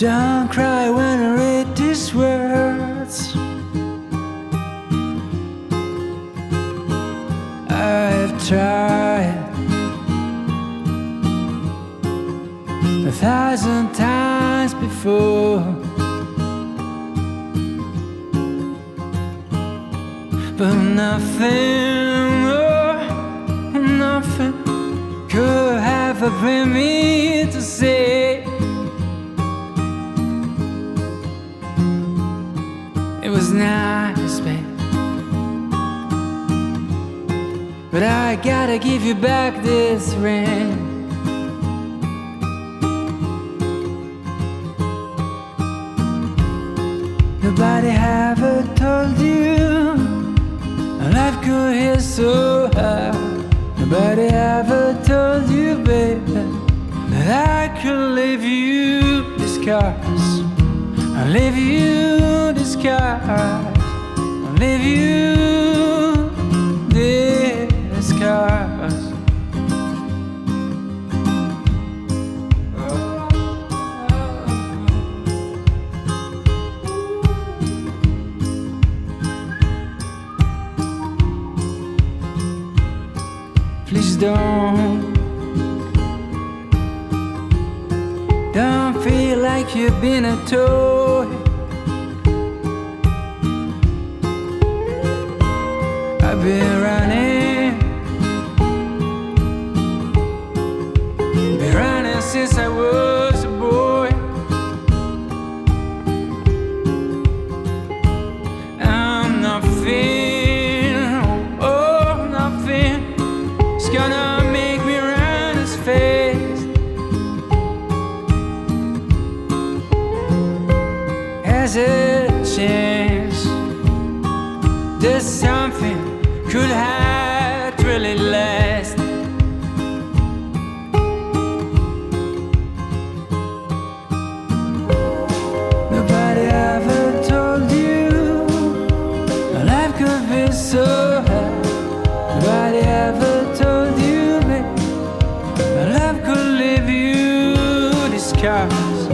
Don't cry when I read these words. I've tried 1,000 times before, but nothing, oh, nothing could ever bring me to say it was nice, babe. But I gotta give you back this ring. Nobody ever told you life could hit so hard. Nobody ever told you, baby, that I could leave you the scars. I'll leave you the scars. I'll leave you the scars. Please don't feel like you've been a toy. I've been running since I was a boy. I'm nothing, oh, nothing. It's gonna make me run as fast as a chance. There's something could have really last. Nobody ever told you life could be so hard. Nobody ever told you, babe, my love could leave you the scars.